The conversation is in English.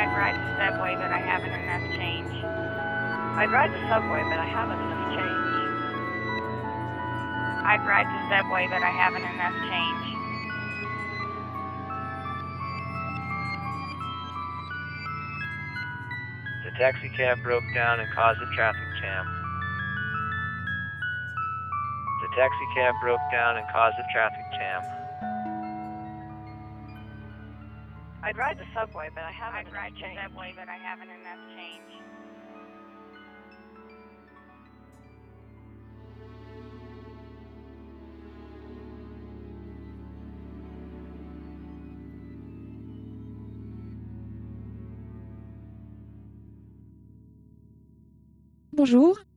I'd ride the subway, but I haven't enough change. I'd ride the subway, but I haven't enough change. I'd ride the subway, but I haven't enough change. The taxi cab broke down and caused a traffic jam. The taxi cab broke down and caused a traffic jam. I'd ride the subway, but I haven't enough change. I'd ride the subway, but I haven't enough change. Bonjour.